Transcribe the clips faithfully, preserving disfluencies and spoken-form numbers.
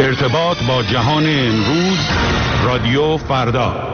ارتباط با جهان امروز، رادیو فردا.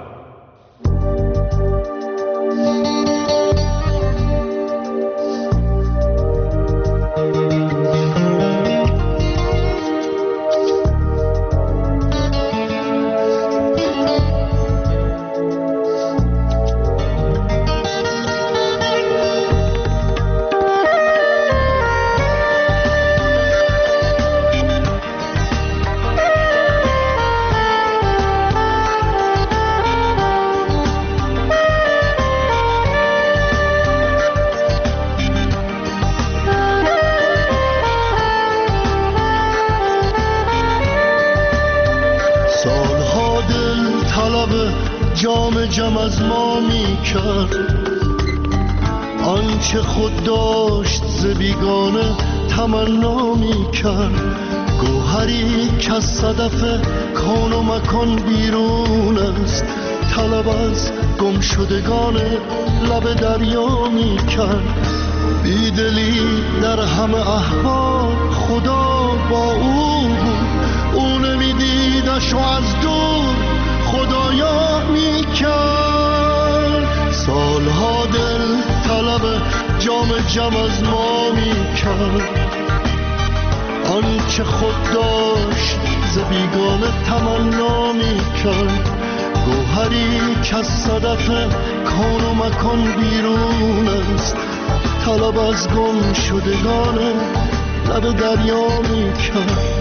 جام جم از ما می کرد آنچه خود داشت ز بیگانه تمنا می کرد. گوهری که از صدف کان و مکان بیرون است، طلب از گم شدگان لب دریا می کرد. بیدلی در همه احوال خدا با او بود، او نمیدیدش و از دور خدایا می کرد. سالها دل طلب جام جم از ما می کرد آنچه خود داشت ز بیگانه تمنا می کرد. گوهری که از صدف کان و مکان بیرون است، طلب از گم شدگان لب دریا می کرد.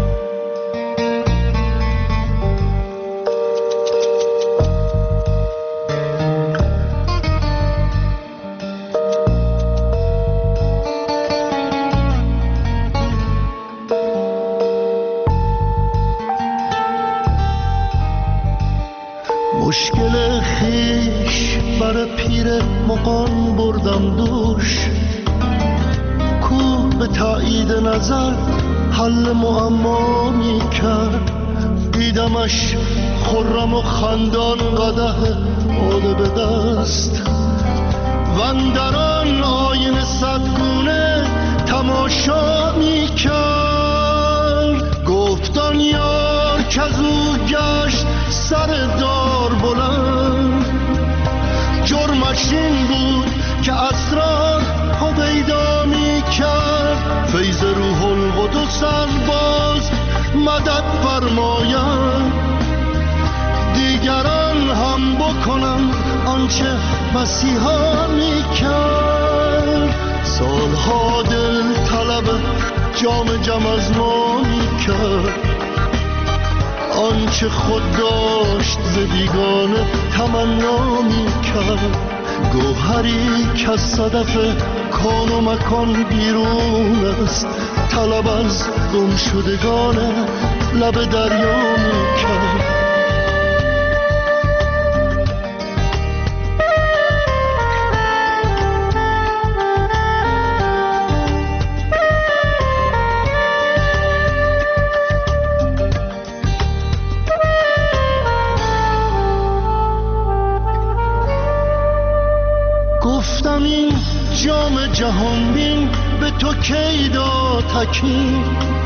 مشکل خیش بر پیر مغان بردم دوش، کو به تایید نظر حل معما می کرد. دیدمش خرم و خندان قدح باده به دست، وندران آینه صدگونه تماشا می کرد. گفتان یار که از او گشت سر دار بلند، جرمش این بود که اسرار هویدا می کرد. فیض روح القدس از باز مدد فرماید، دیگران هم بکنن آنچه مسیحا می کرد. سالها دل طلب جام جم از ما می کرد آنچه خود داشت ز بیگانه تمنا می کرد. گوهری که از صدف کان و مکان بیرون است، طلب از گم شدگان لب دریا می کرد. گفتم این جام جهان بین به تو کی داد تکین،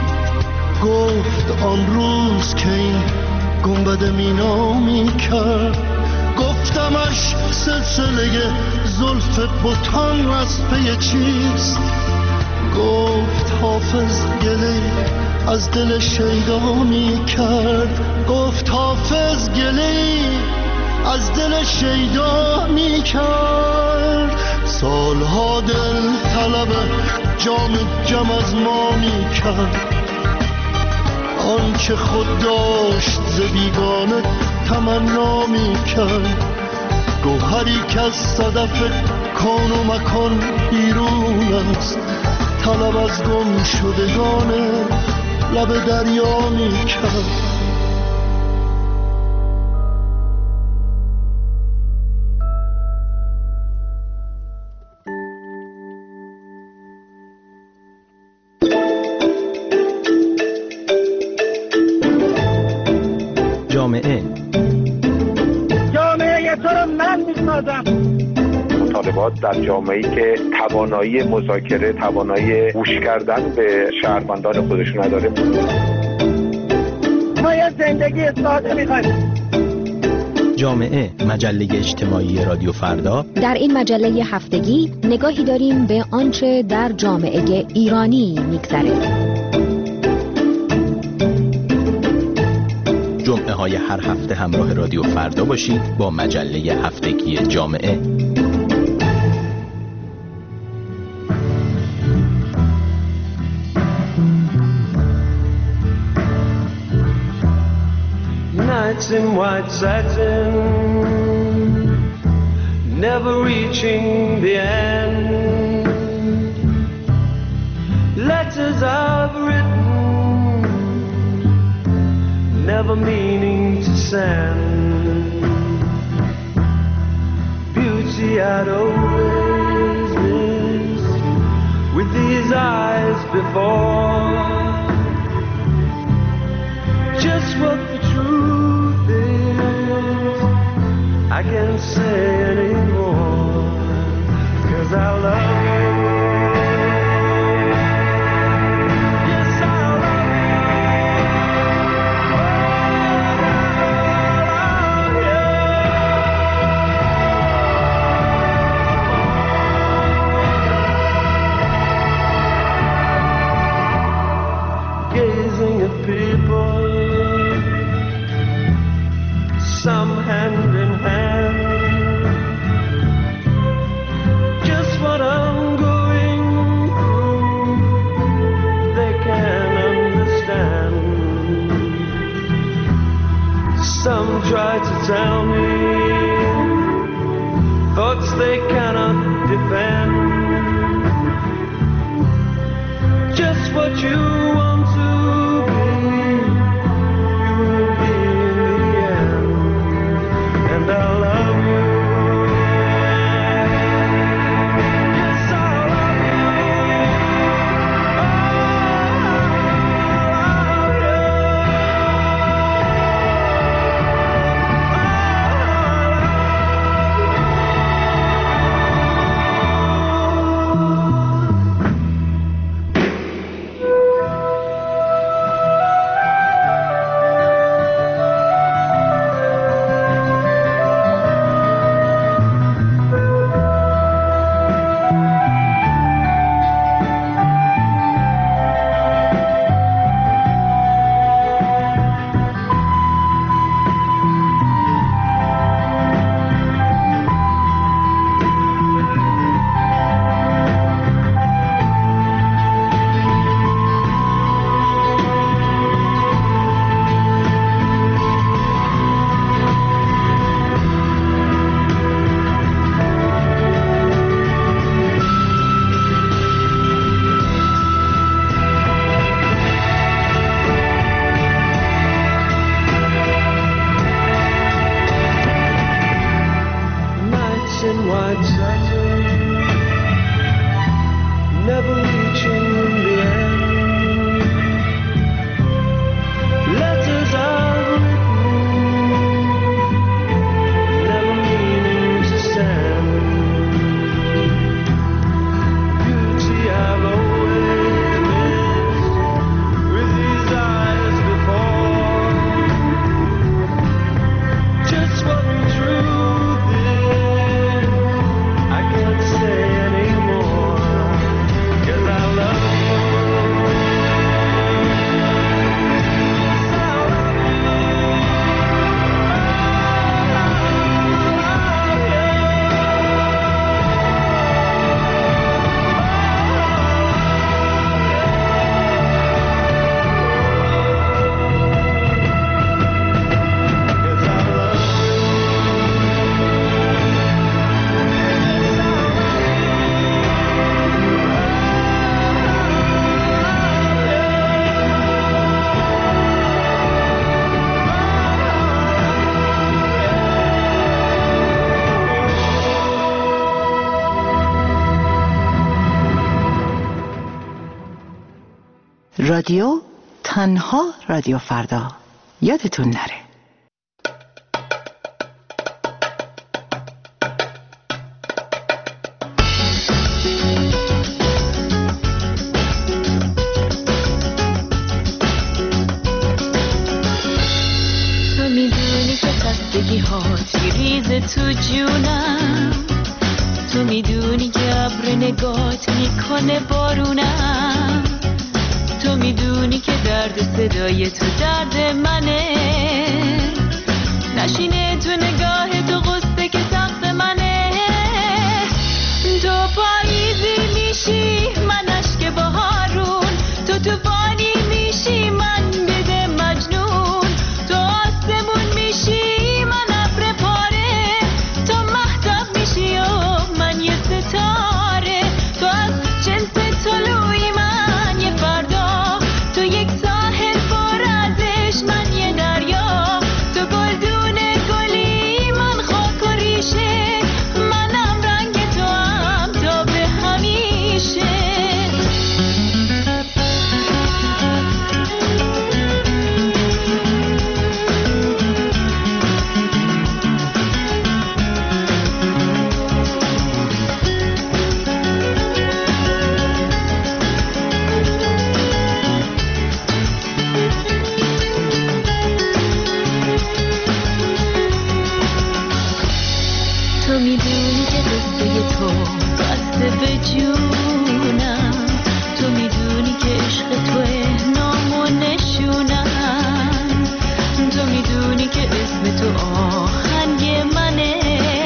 گفت آن روز که این گنبد مینا می کرد. گفتمش سلسله زلف بتان از پی چیست، گفت حافظ گله از دل شیدا می کرد. گفت حافظ گله از دل شیدا می کرد. سالها دل طلب جام جم از ما می کرد آنچه خود داشت ز بیگانه تمنا می کرد. گوهری که از صدف کان و مکان بیرون است، طلب از گم شدگان لب دریا می کرد. جامعه جامعه تو رو من میسازم. مطالبات در جامعه‌ای که توانایی مذاکره، توانایی گوش کردن به شهروندان خودش نداره. ما یه زندگی ساده میخوایم. جامعه، مجله اجتماعی رادیو فردا. در این مجله هفتگی نگاهی داریم به آنچه در جامعه ایرانی میگذره. جمعه های هر هفته همراه رادیو فردا باشید با مجله هفتگی جامعه. Nights in white satin, never reaching the end. Letters I've written, never meaning to send. Beauty I'd always missed with these eyes before. Just what the truth is, I can't say anymore, 'cause I love you. Yes, I love you. Oh, yeah. Gazing at people, some hand in hand, just what I'm going through, they can't understand. Some try to tell me thoughts they cannot defend. Just what you want to be, you will be in the end. And I love you. Yes, I love you. Oh, رادیو تنها رادیو فردا، یادتون نره. عشقی هاتی ریز تو جونم، تو میدونی که ابر نگات میکنه بارونم، تو میدونی که درد صدای تو درد منه، نشینه تو نگاه تو غصه که سقف منه، تو پاییزی میشی من اشک بهارون، تو توفانی میشی من بده مجنون، تو آسمون میشی من ابر پاره، تو مهتاب میشی و من یه ستاره، تو از جنس طلوعی من یه فردا، تو یک ساحل پر از عشق من یه دریا، تو گلدون گلی من خاک و ریشه، منم رنگ تو هم تا به همیشه. تو میدونی که قصه تو بسته به جونم، تو میدونی که عشق توه نام و نشونم، تو میدونی که اسم تو آهنگ منه،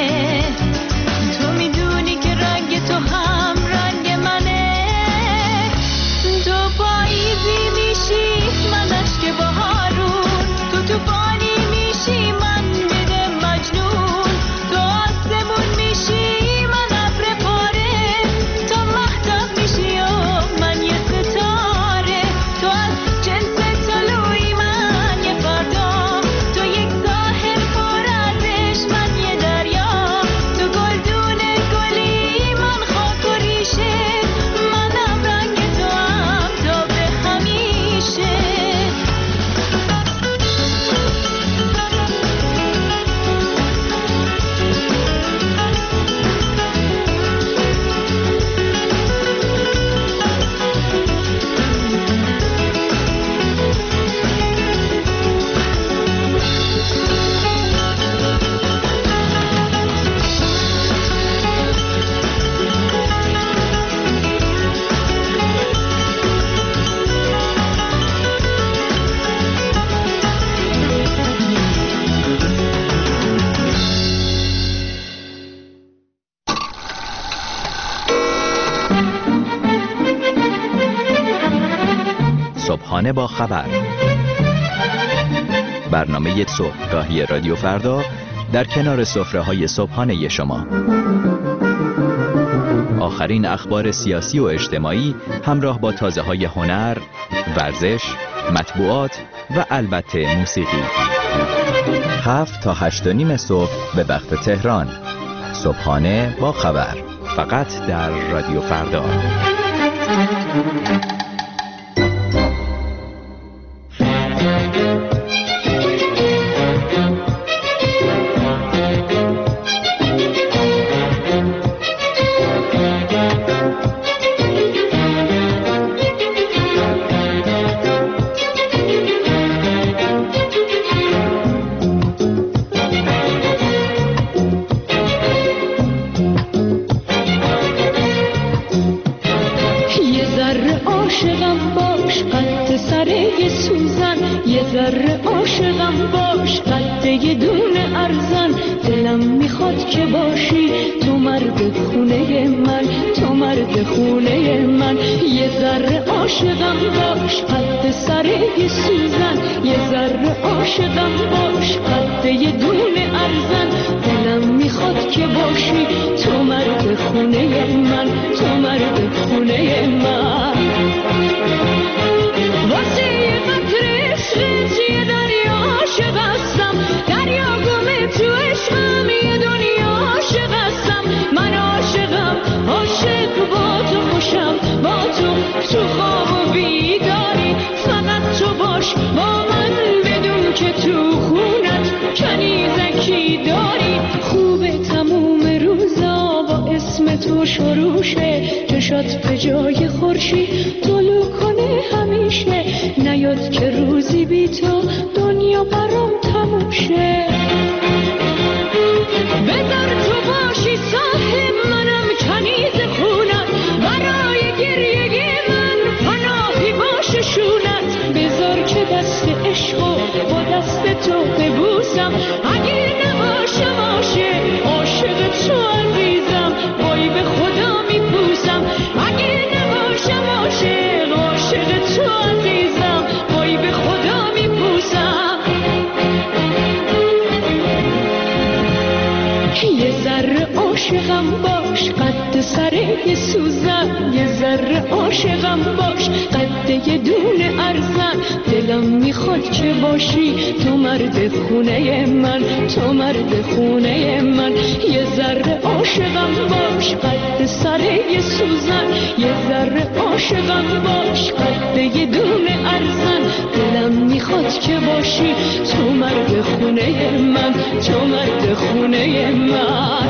تو میدونی که رنگ تو هم رنگ منه، تو پاییزی میشی من اشک بهارون، تو توفانی میشی من بده مجنون، تو آسمون میشی من ابر پاره، تو مهتاب میشی و من یه ستاره، تو از جنس طلوعی من یه فردا، تو یک ساحل پر از عشق من یه دریا، تو گلدون گلی من خاک و ریشه، منم رنگ تو هم تا به همیشه. صبحانه با خبر، برنامه صبحگاهی رادیو فردا در کنار سفره‌های صبحانه شما. آخرین اخبار سیاسی و اجتماعی همراه با تازه‌های هنر، ورزش، مطبوعات و البته موسیقی. هفت تا هشت و نیم صبح به وقت تهران. صبحانه با خبر، فقط در رادیو فردا. تو شروع شه، چشات به جای خورشید طلوع کنه همیشه، نیاد که روزی بی تو دنیا برام تموم شه. بذار تو باشی صاحب منم کنیز خونت برای گریه من پناهی باشه شونت بذار که دست عشقو با دست تو ببوسم اگه نباشه باشه عاشق تو عزیزم وای به خدا میپوسم اگه نباشه باشه عاشق تو عزیزم وای به خدا میپوسم یه ذره عاشقم باش قد سره سوزن یه ذره عاشقم باش قد یه دونه ارزن دلم میخواد که باشی تو مرد خونه من تو مرد خونه من یه ذره عاشقم باش قد سره سوزن یه ذره عاشقم باش قد یه دونه ارزن دلم میخواد که باشی تو مرد خونه من تو مرد خونه من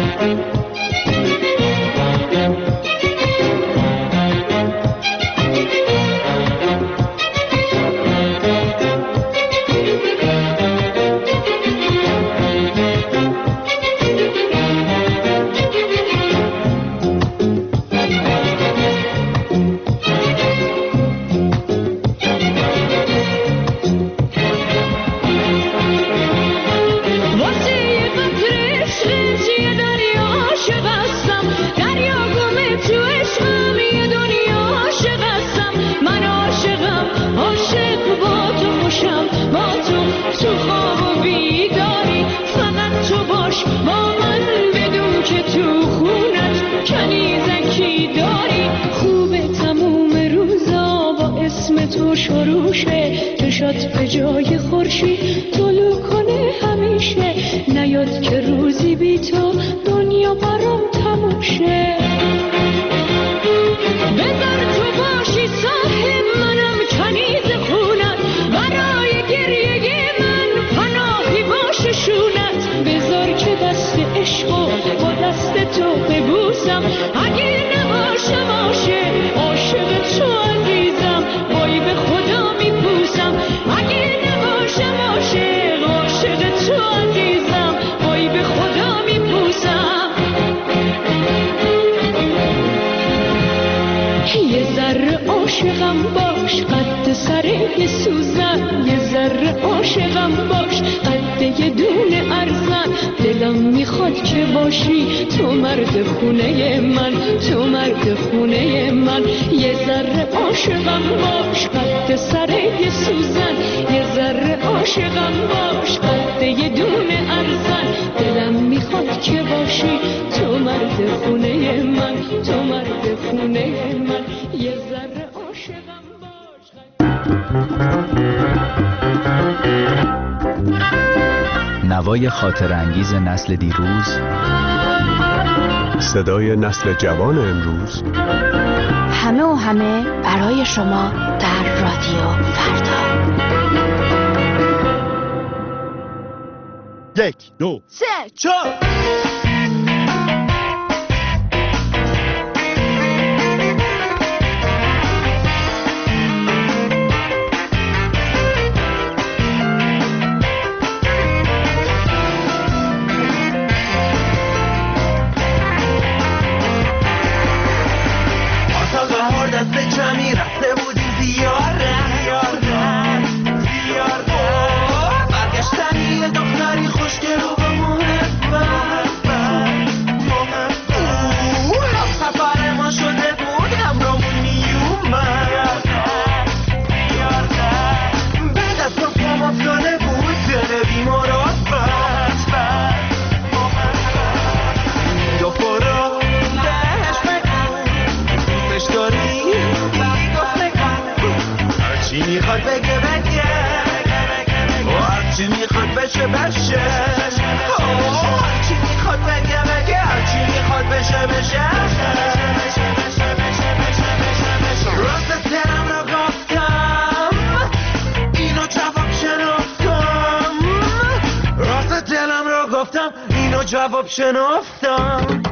به جای خورشید طلوع کنه همیشه نیاد که روزی بی تو دنیا برام تموم شه بذار تو باشی صاحب منم کنیز خونت برای گریه من پناهی باشه شونت بذار که دست عشقو با دست تو ببوسم اگه نباشه باشه عاشق تو عزیزم وای به خدا میپوسم اگه نباشه باشه عاشق تو عزیزم وای به خدا میپوسم یه ذره عاشقم باش قد سره سوزن یه ذره عاشقم باش قد یه دونه ارزن دلم میخواد که باشی تو مرد خونه من تو مرد خونه من یه ذره عاشقم باش قد سره سوزن یه ذره عاشقم باش قد یه دونه ارزن دلم میخواد که باشی تو مرد خونه من تو مرد خونه من یه ذره عاشقم باش نوای خاطر انگیز نسل دیروز صدای نسل جوان امروز همه و همه برای شما در رادیو فردا یک دو سه چهار جمعی رفته بودیم زیارت زیارت برگشتن یه دختری خوشگل و با محبت محبت هم سفر ما شده بود همرامون میومد به دست و پام افتاده بود دل بیمارات بد دو پرا بهش بگو دوستش داری هرچی میخواد بگه بگه هرچی میخواد بشه بشه هرچی میخواد بگه بگه هرچی میخواد بشه بشه راست دلم رو گفتم اینو جواب شنفتم راست دلم رو گفتم اینو جواب شنفتم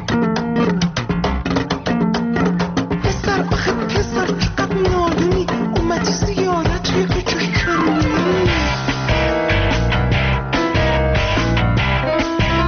پسر آخه پسر چقدر نادونی اومدی زیارت توی کوچه کنی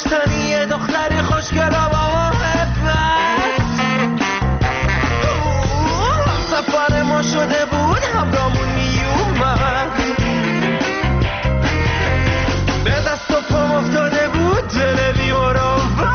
داشتن یه دختری خوشگل با محبت. سفر ما شده بود همرامون میومد، به دست و پام افتاده بود دل بیمراوت.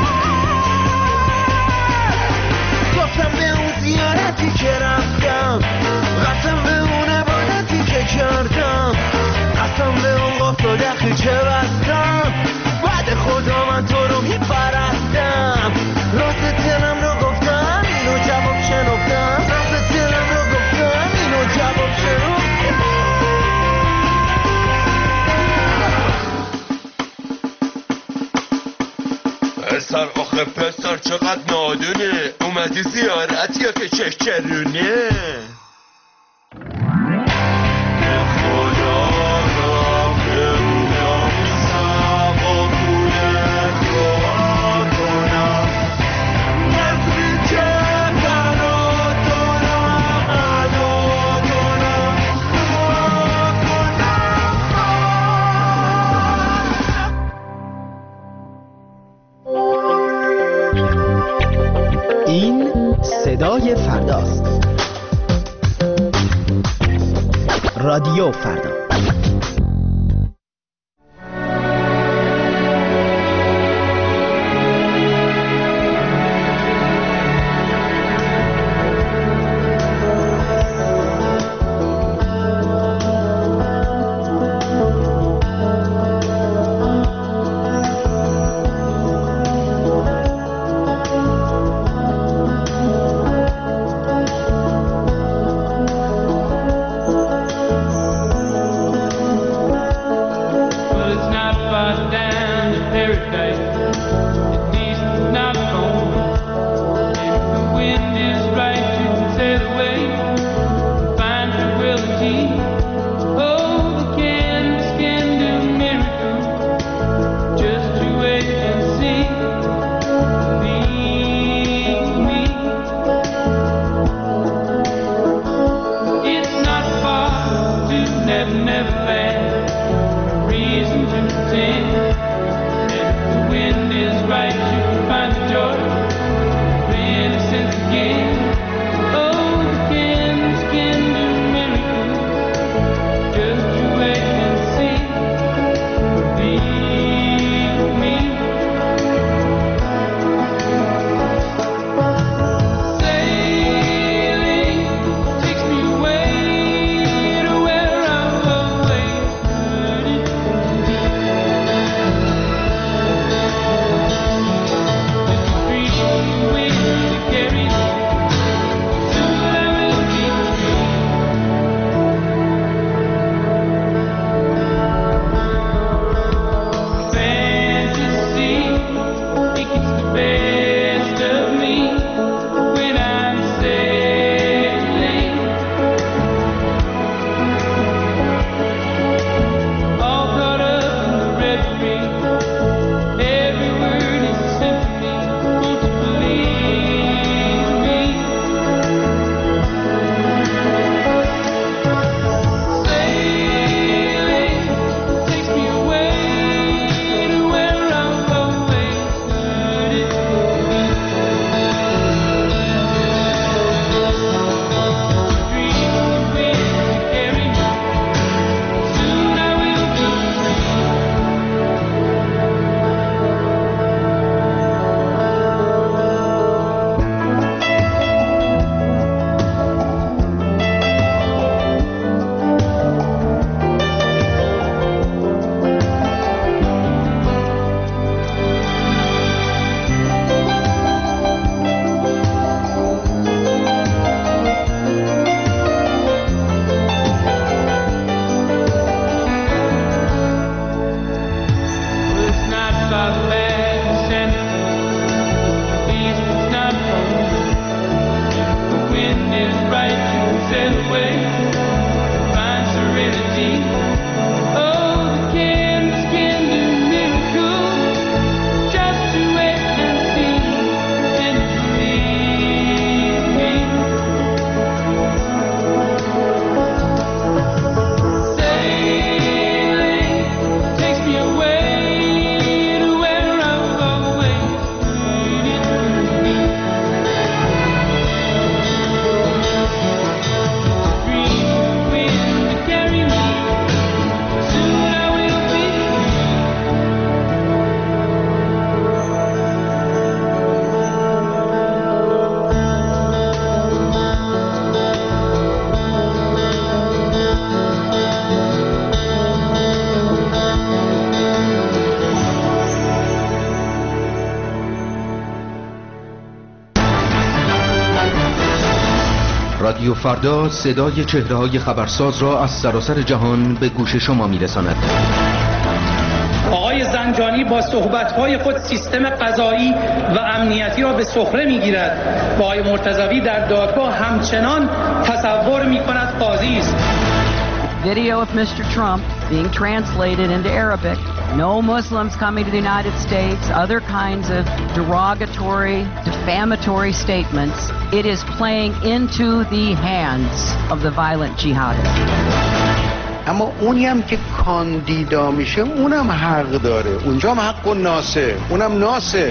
گفتم به اون زیارتی که رفتم، قسم به اون عبادتی که کردم، قسم به اون قفل و دخیچه بستم. بعد خدا من تو رو میپرستم، راست دلم رو گفتم اینو جواب شنفتم، راست دلم رو گفتم اینو جواب شنفتم. پسر آخه پسر چقدر نادونه، اومدی زیارت یا که چشچرونه؟ این صدای فرداست. رادیو فردا. رادیو فردا صدای چهره‌های خبرساز را از سراسر جهان به گوش شما می‌رساند. آقای زنجانی با صحبت‌های خود سیستم قضایی و امنیتی را به سخره می‌گیرد و آقای مرتضوی در دادگاه همچنان تصور می‌کند قاضی است. Video of Mister Trump being translated into Arabic. No Muslims coming to the United States, other kinds of derogatory, defamatory statements. It is playing into the hands of the violent jihadists. اما اونی هم که کاندیدا میشه اونم حق داره، اونجا هم حق و ناسه، اونم ناسه.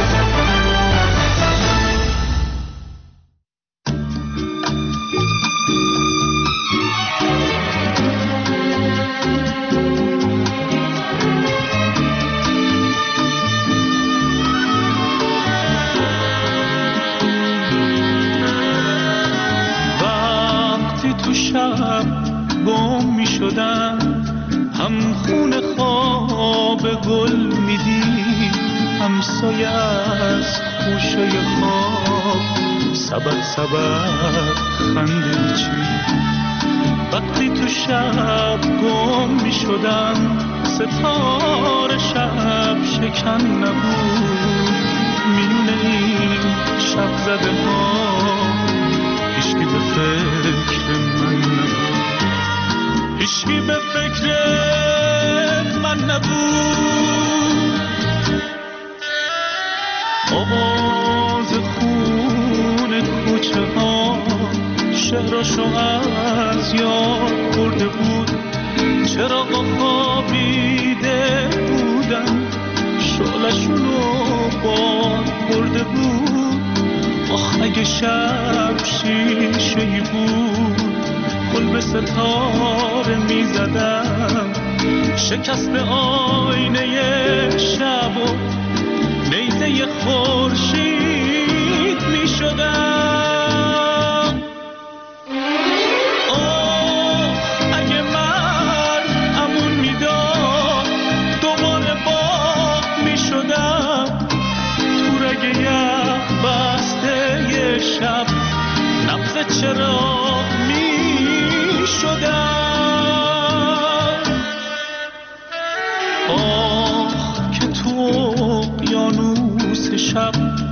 وقتی تو شب گم می شدم هم خون خواب گل میدی، همسایه از خوشه خواب سبب سبب خنده چی. وقتی تو شب گم می شدم ستاره شب شکن نبود، میونه این شب زده ها هیچکی به فکر من نبود، هیچکی به فکر من نبود. آواز خون کوچه ها شهرشو از یاد برده بود، چراغا خوابیده بودن شعلشونو باد برده بود. آخ اگه شب شیشه‌ای بود گل به ستاره می زدم، شکست آینه شب و نیزه خورشید می شدم. آه اگه مرد امون می داد دوباره باغ می شدم، تو رگ یخ بسته ی شب نبض چراغ می شدم. آه که تو اقیانوس شب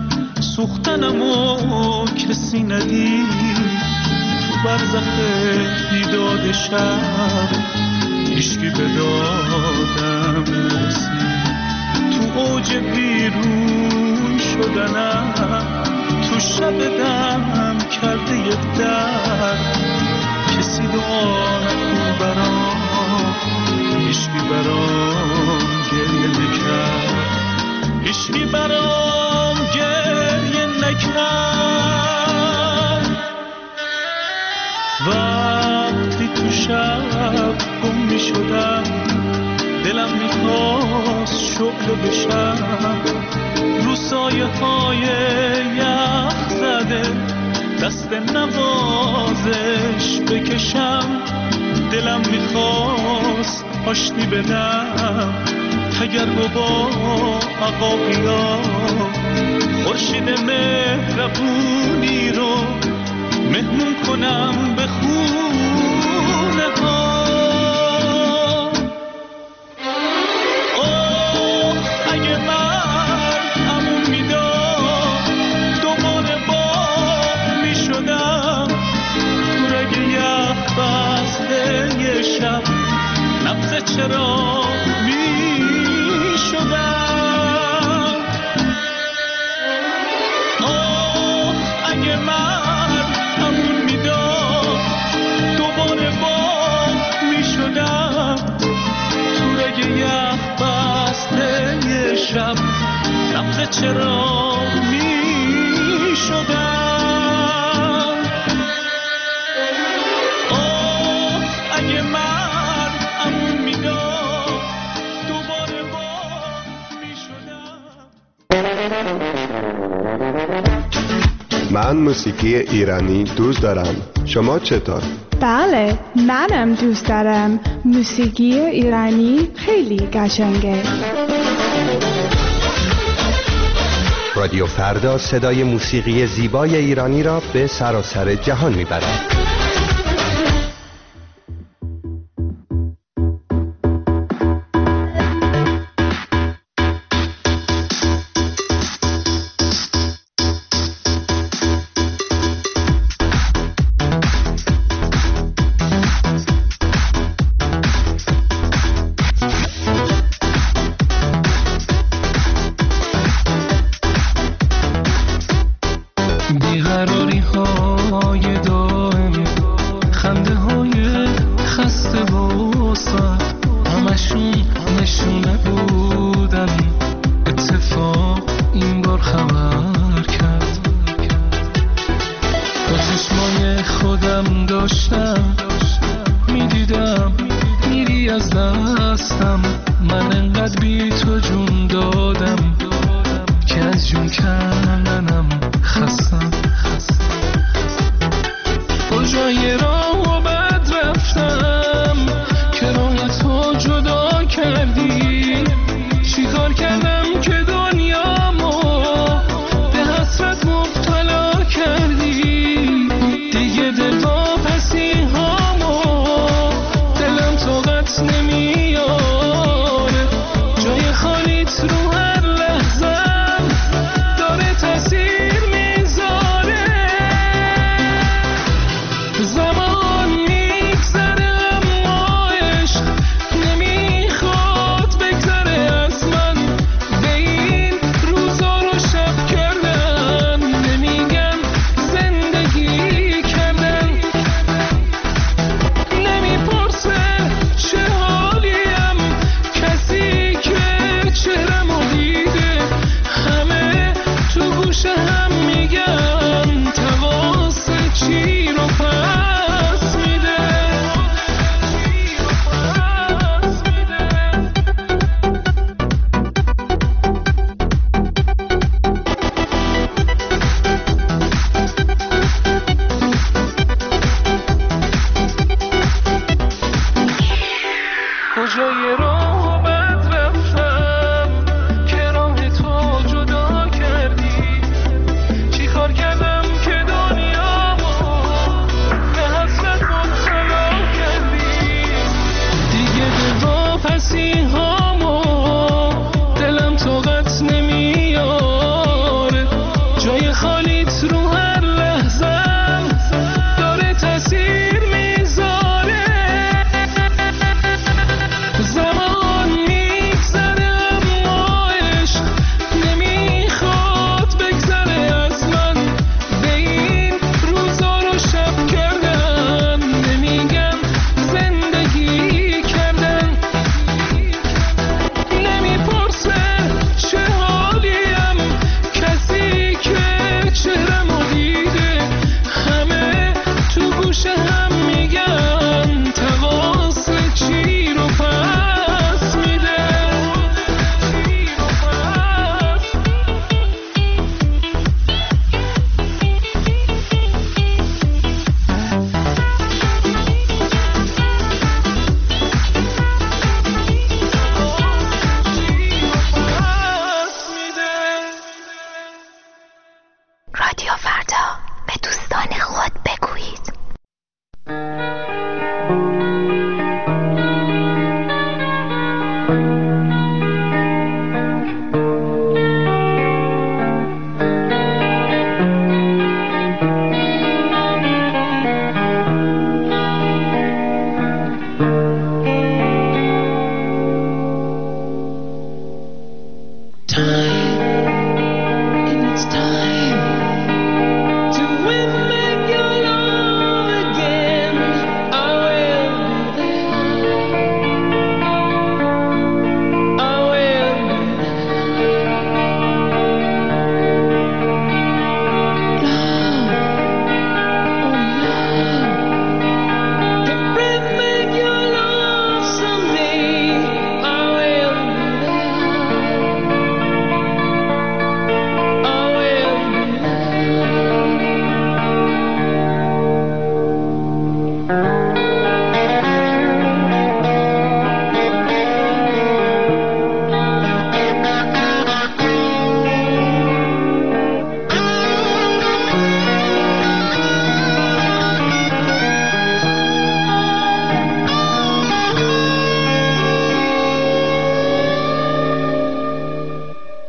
سوختنمو کسی ندید، تو برزخ بیداد شب هیچکی به دادم نرسید. تو اوج بیرون شدنم تو شب دم کرده یک درد، کسی دعا نکن برام، هیچکی برام گریه نکرد، هیچکی برام گریه نکرد. وقتی تو شب گم می شدم دلم می خواست شعله بشم، رو سایه های یخ زده دست نوازش بکشم. دلم میخواست آشتی بدم تگرگ با عقاقیا، خورشید مهربونی رو مهمون کنم به خونه ها. اوه اگه من امون میداد دوباره باغ میشدم، تو رگ یخ بسته ی شب نبض چراغ میشدم. آه اگه من امون میداد دوباره باغ میشدم، تو رگ یخ بسته ی شب نبض چراغ میشدم. آه اگه من امون میداد دوباره باغ میشدم. من موسیقی ایرانی دوست دارم. شما چطور؟ بله، منم دوست دارم. موسیقی ایرانی خیلی قشنگه. رادیو فردا صدای موسیقی زیبای ایرانی را به سراسر جهان میبرد.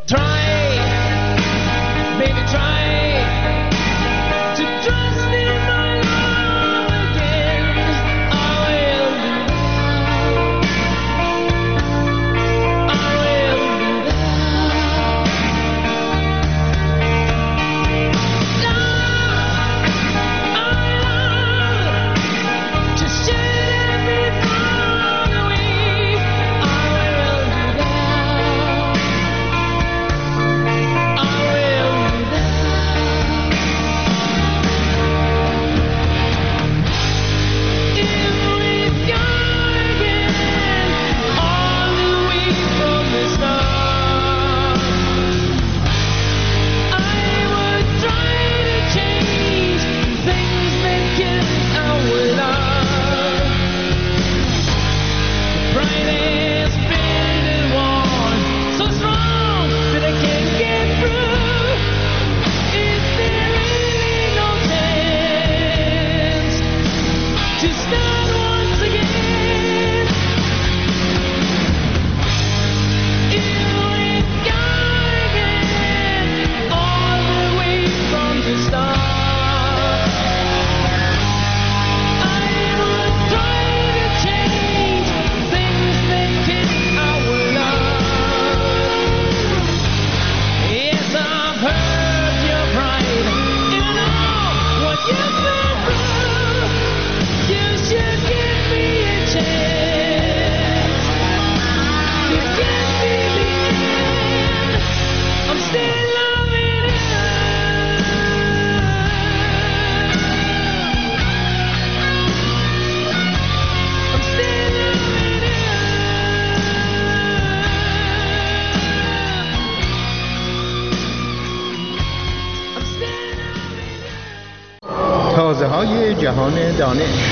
تازه‌های جهان دانش.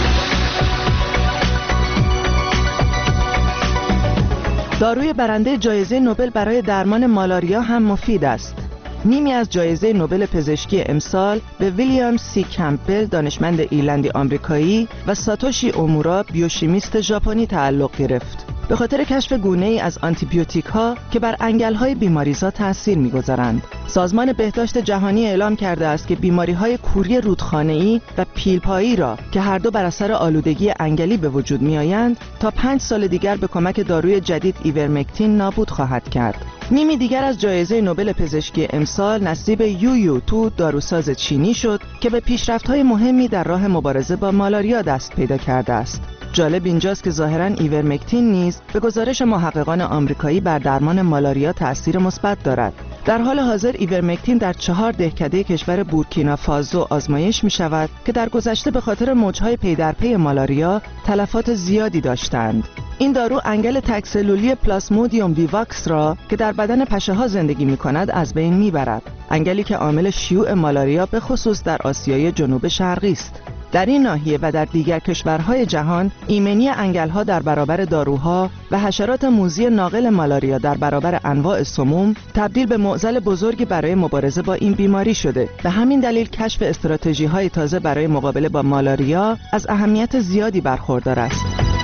داروی برنده جایزه نوبل برای درمان مالاریا هم مفید است. نیمی از جایزه نوبل پزشکی امسال به ویلیام سی کمپبل دانشمند ایرلندی آمریکایی و ساتوشی اومورا بیوشیمیست ژاپنی تعلق گرفت. به خاطر کشف گونه‌ای از آنتیبیوتیک ها که بر انگل‌های بیماریزا تأثیر می‌گذارند. سازمان بهداشت جهانی اعلام کرده است که بیماری‌های کوری رودخانه‌ای و پیلپایی را که هر دو بر اثر آلودگی انگلی به وجود می‌آیند تا پنج سال دیگر به کمک داروی جدید ایورمکتین نابود خواهد کرد. نیمی دیگر از جایزه نوبل پزشکی امسال نصیب یو یو تو داروساز چینی شد که به پیشرفت‌های مهمی در راه مبارزه با مالاریا دست پیدا کرده است. جالب اینجاست که ظاهراً ایورمکتین نیز به گزارش محققان آمریکایی بر درمان مالاریا تأثیر مثبت دارد. در حال حاضر ایورمکتین در چهار دهکده کشور بورکینافاسو آزمایش می شود که در گذشته به خاطر موجهای پی در پی مالاریا تلفات زیادی داشتند. این دارو انگل تکسلولی پلاسمودیوم ویواکس را که در بدن پشه ها زندگی می کند از بین می برد. انگلی که عامل شیوع مالاریا به خصوص در آسیای جنوب شرقی است. در این ناحیه و در دیگر کشورهای جهان ایمنی انگل‌ها در برابر داروها و حشرات موذی ناقل مالاریا در برابر انواع سموم تبدیل به معضل بزرگی برای مبارزه با این بیماری شده. به همین دلیل کشف استراتژی‌های تازه برای مقابله با مالاریا از اهمیت زیادی برخوردار است.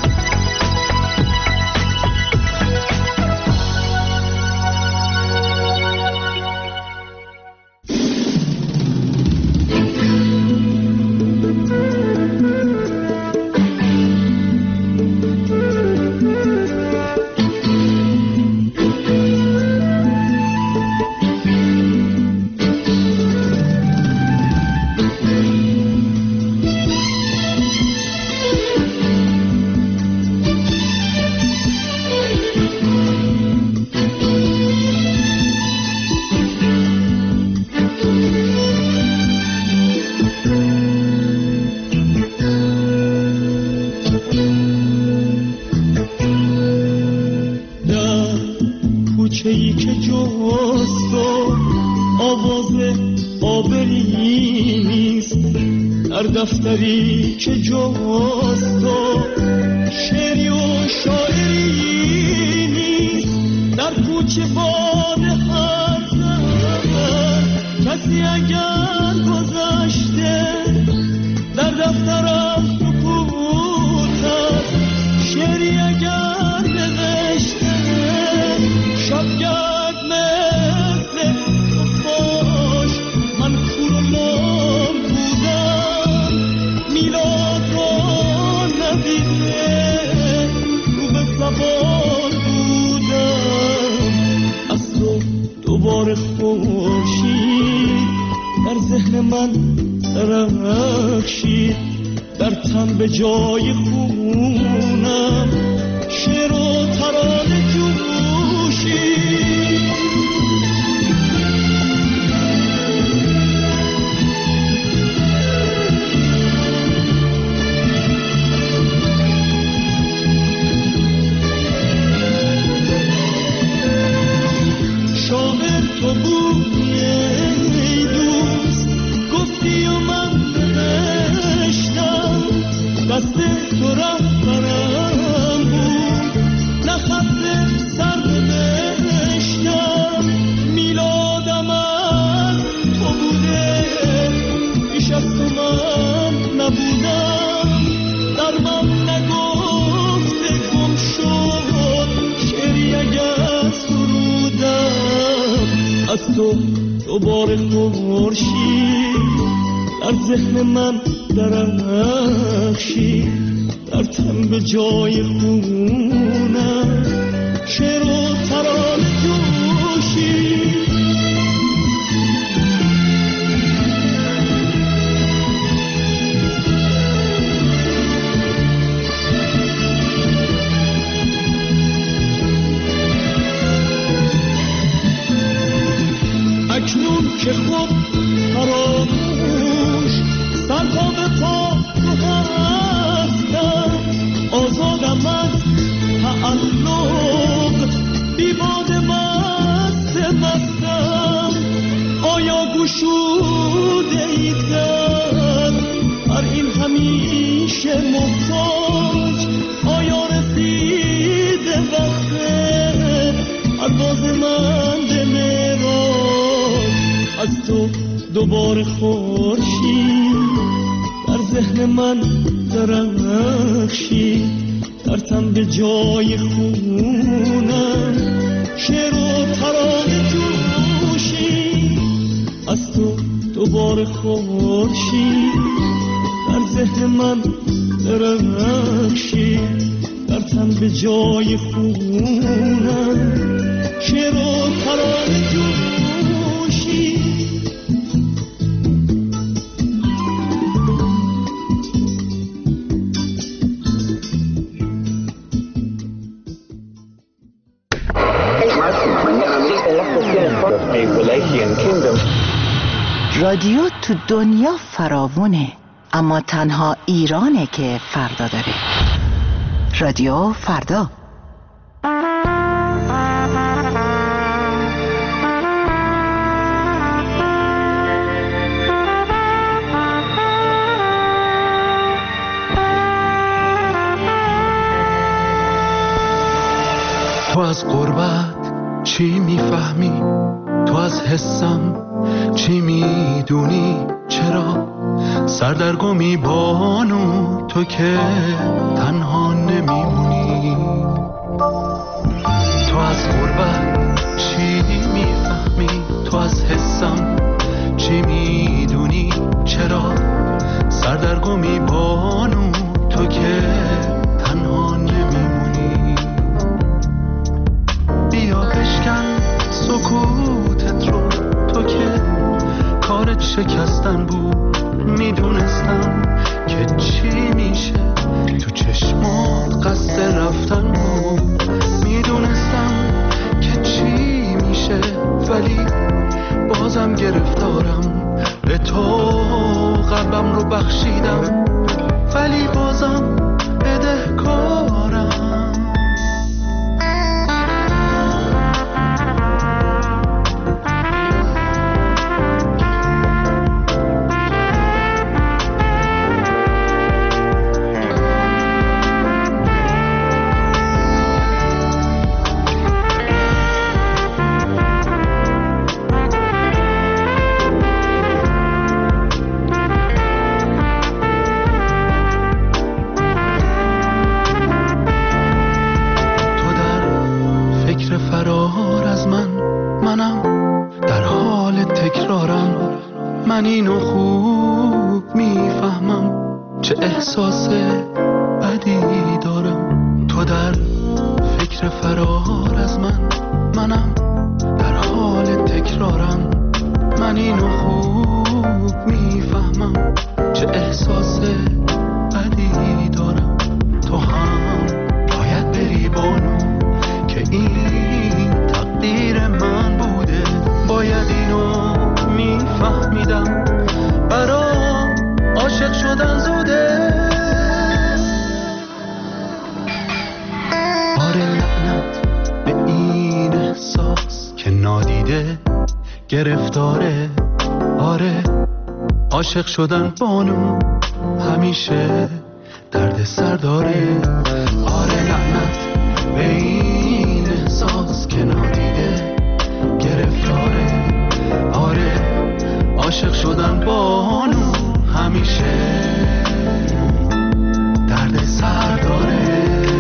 دفتری که جواست و شعری و شاعری نیست در کوچه باد هر زن کسی اگر گذشته در دفترم سکوت است شعری اگر نوشته شب گرد دوباره خورشید در ذهن من درخشید، در تن به جای خونم شعر و ترانه جوشید. شاعر تو بودی ای دوست، گفتی و من نوشتم، دست تو رهبرم بود، نه خط سر نوشتم. میلادم از تو بوده، پیش از تو من نبودم، در من نگفته گم شد شعری اگر سرودم. از تو دوباره خورشید در ذهن من درخشید، در تن به جای خونم شعر و ترانه جوشید. اکنون که خود فراموش سرپا به پا تو هستم، آزادم از تعلق، بی باد مست مستم. آیا گشوده ای در بر این همیشه محتاج؟ آیا رسیده وقت پرواز من به معراج؟ از تو دوباره خورشید در ذهن من درخشید، در تن به جای خونم شعر و ترانه جوشید. از تو دوباره خورشید در ذهن من درخشید، در تن به جای خونم شعر و ترانه جوشید. رادیو تو دنیا فراوونه، اما تنها ایرانه که فردا داره. رادیو فردا. تو از غربت چی میفهمی؟ تو از حسم چی میدونی؟ چرا سردرگمی بانو تو که تنها نمیمونی؟ تو از غربت چی میفهمی؟ تو از حسم چی میدونی؟ چرا سردرگمی بانو تو که تنها نمیمونی؟ بیا بشکن سکوتت رو، تو که کارت شکستن بود. میدونستم که چی میشه، تو چشمات قصد رفتن بود. میدونستم که چی میشه، ولی بازم گرفتارم. به تو قلبم رو بخشیدم، ولی بازم بدهکارم. من اینو خوب میفهمم، چه احساس بدی دارم. تو در فکر فرار از من، منم در حال تکرار. نادیده گرفتاره. آره عاشق شدن بانو همیشه درد سر داره. آره لعنت به این احساس که نادیده گرفتاره. آره عاشق شدن بانو همیشه درد سر داره.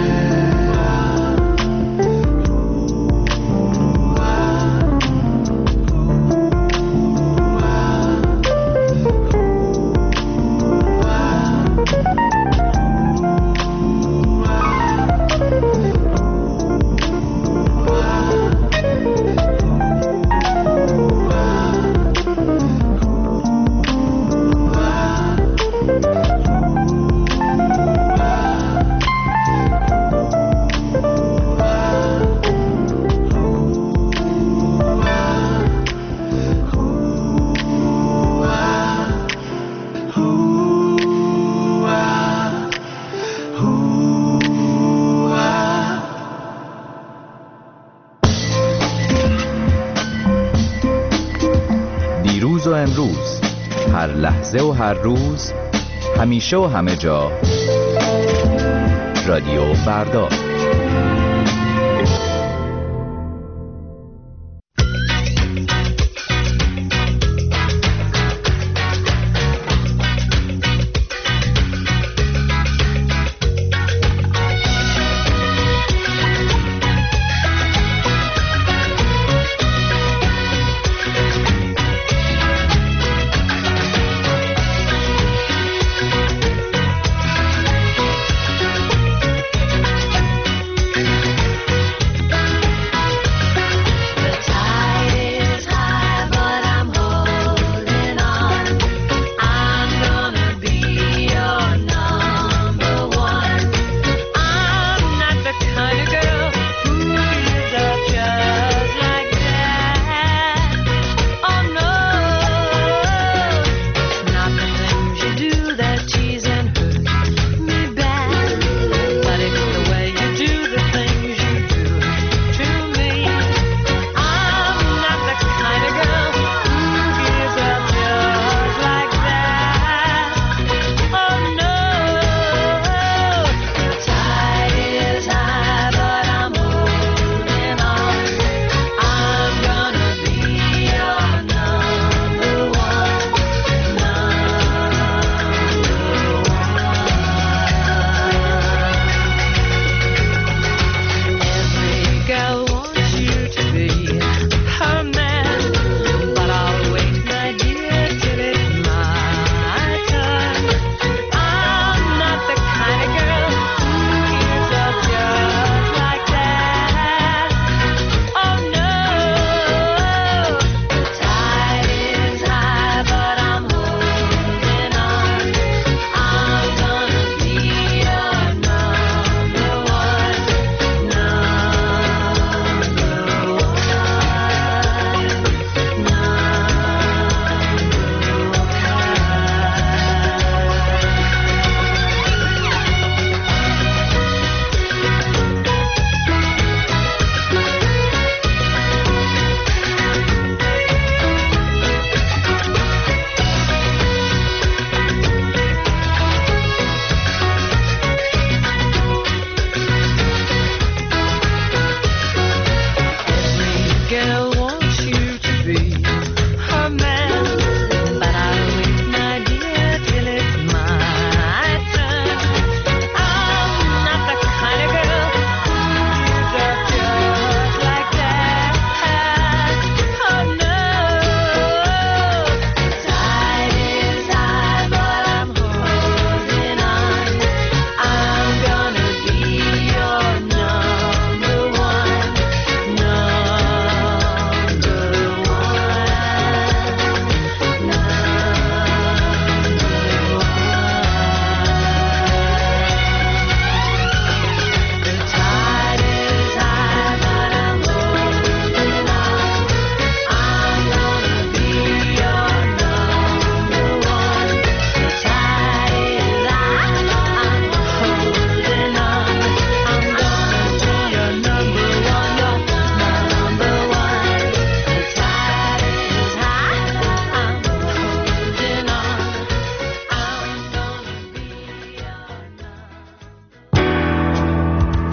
دیروز و امروز، هر لحظه و هر روز، همیشه و همه جا، رادیو فردا.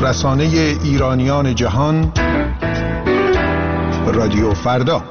رسانه ایرانیان جهان، رادیو فردا.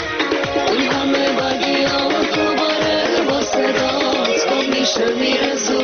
میشه میرسه